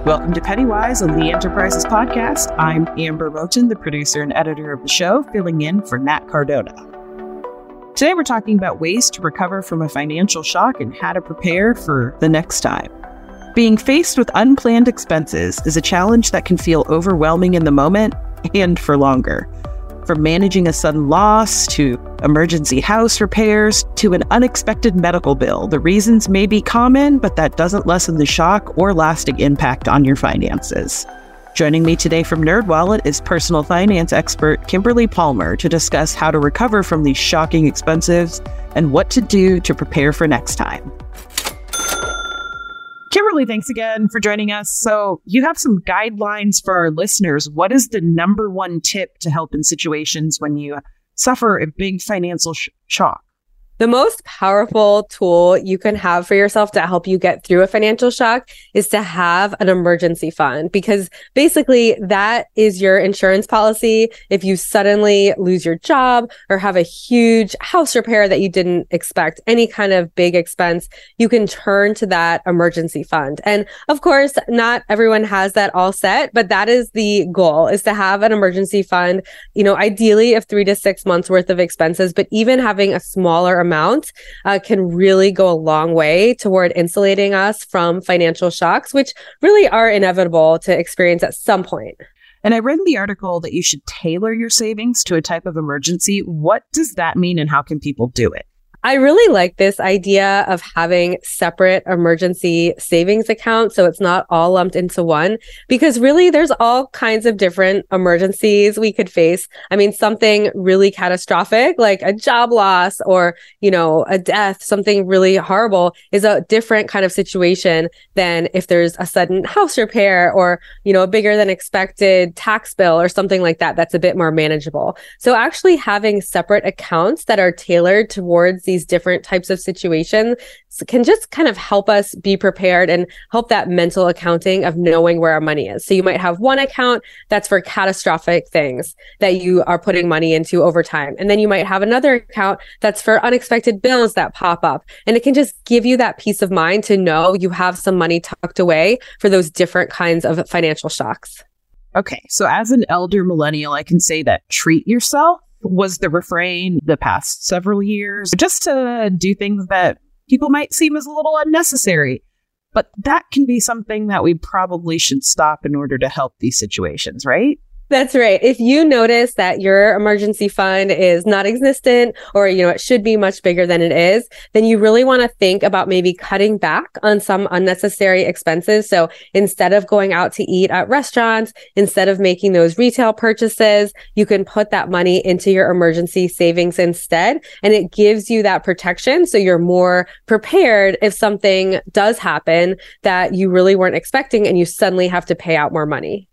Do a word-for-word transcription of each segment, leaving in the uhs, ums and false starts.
Welcome to Pennywise on the Enterprises Podcast. I'm Amber Moten, the producer and editor of the show, filling in for Nat Cardona. Today we're talking about ways to recover from a financial shock and how to prepare for the next time. Being faced with unplanned expenses is a challenge that can feel overwhelming in the moment and for longer. From managing a sudden loss to emergency house repairs to an unexpected medical bill, the reasons may be common, but that doesn't lessen the shock or lasting impact on your finances. Joining me today from NerdWallet is personal finance expert Kimberly Palmer to discuss how to recover from these shocking expenses and what to do to prepare for next time. Kimberly, thanks again for joining us. So you have some guidelines for our listeners. What is the number one tip to help in situations when you suffer a big financial sh- shock? The most powerful tool you can have for yourself to help you get through a financial shock is to have an emergency fund, because basically that is your insurance policy. If you suddenly lose your job or have a huge house repair that you didn't expect, any kind of big expense, you can turn to that emergency fund. And of course, not everyone has that all set, but that is the goal, is to have an emergency fund, you know, ideally of three to six months worth of expenses, but even having a smaller amount amount uh, can really go a long way toward insulating us from financial shocks, which really are inevitable to experience at some point. And I read in the article that you should tailor your savings to a type of emergency. What does that mean and how can people do it? I really like this idea of having separate emergency savings accounts, so it's not all lumped into one, because really there's all kinds of different emergencies we could face. I mean, something really catastrophic like a job loss or, you know, a death, something really horrible is a different kind of situation than if there's a sudden house repair or, you know, a bigger than expected tax bill or something like that that's a bit more manageable. So actually having separate accounts that are tailored towards these different types of situations can just kind of help us be prepared and help that mental accounting of knowing where our money is. So you might have one account that's for catastrophic things that you are putting money into over time. And then you might have another account that's for unexpected bills that pop up. And it can just give you that peace of mind to know you have some money tucked away for those different kinds of financial shocks. Okay, so as an elder millennial, I can say that treat yourself was the refrain the past several years, just to do things that people might seem as a little unnecessary. But that can be something that we probably should stop in order to help these situations, right? That's right. If you notice that your emergency fund is not existent, or, you know, it should be much bigger than it is, then you really want to think about maybe cutting back on some unnecessary expenses. So instead of going out to eat at restaurants, instead of making those retail purchases, you can put that money into your emergency savings instead. And it gives you that protection. So you're more prepared if something does happen that you really weren't expecting and you suddenly have to pay out more money.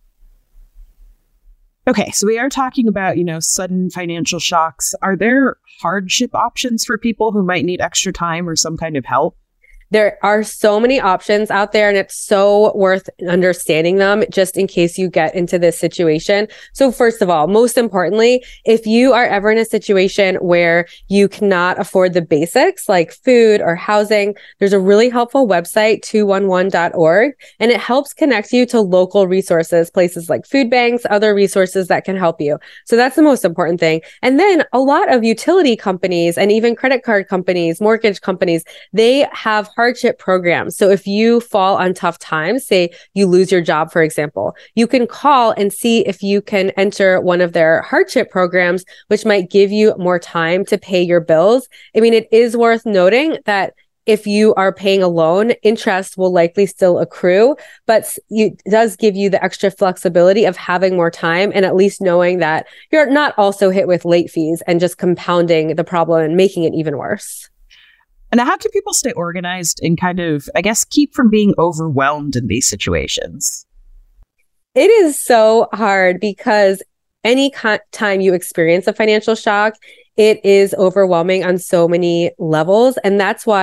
Okay, so we are talking about, you know, sudden financial shocks. Are there hardship options for people who might need extra time or some kind of help? There are so many options out there, and it's so worth understanding them just in case you get into this situation. So first of all, most importantly, if you are ever in a situation where you cannot afford the basics like food or housing, there's a really helpful website, two one one dot org, and it helps connect you to local resources, places like food banks, other resources that can help you. So that's the most important thing. And then a lot of utility companies and even credit card companies, mortgage companies, they have hardship programs. So if you fall on tough times, say you lose your job, for example, you can call and see if you can enter one of their hardship programs, which might give you more time to pay your bills. I mean, it is worth noting that if you are paying a loan, interest will likely still accrue, but it does give you the extra flexibility of having more time and at least knowing that you're not also hit with late fees and just compounding the problem and making it even worse. And how can people stay organized and kind of, I guess, keep from being overwhelmed in these situations? It is so hard because any co- time you experience a financial shock, it is overwhelming on so many levels. And that's why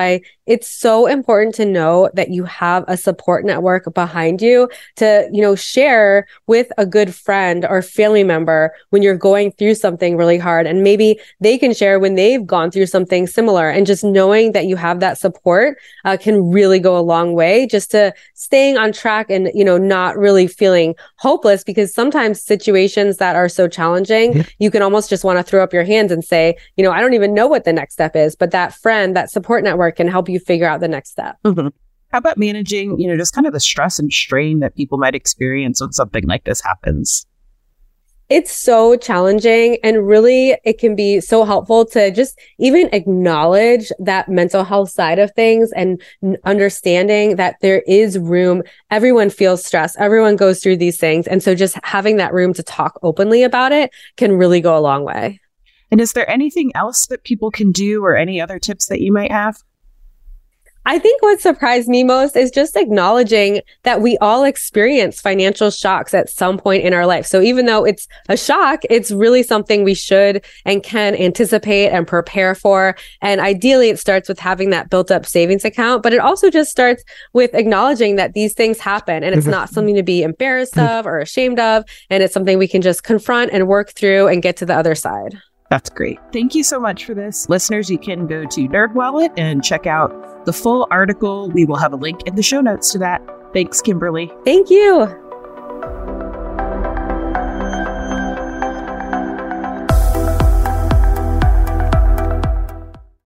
it's so important to know that you have a support network behind you to, you know, share with a good friend or family member when you're going through something really hard. And maybe they can share when they've gone through something similar. And just knowing that you have that support uh, can really go a long way just to staying on track and, you know, not really feeling hopeless, because sometimes situations that are so challenging, yeah. you can almost just want to throw up your hands and say, you know, I don't even know what the next step is, but that friend, that support network can help you figure out the next step. Mm-hmm. How about managing, you know, just kind of the stress and strain that people might experience when something like this happens? It's so challenging, and really it can be so helpful to just even acknowledge that mental health side of things and understanding that there is room. Everyone feels stress. Everyone goes through these things. And so just having that room to talk openly about it can really go a long way. And is there anything else that people can do, or any other tips that you might have? I think what surprised me most is just acknowledging that we all experience financial shocks at some point in our life. So even though it's a shock, it's really something we should and can anticipate and prepare for. And ideally, it starts with having that built up savings account, but it also just starts with acknowledging that these things happen, and it's not something to be embarrassed of or ashamed of. And it's something we can just confront and work through and get to the other side. That's great. Thank you so much for this. Listeners, you can go to NerdWallet and check out the full article. We will have a link in the show notes to that. Thanks, Kimberly. Thank you.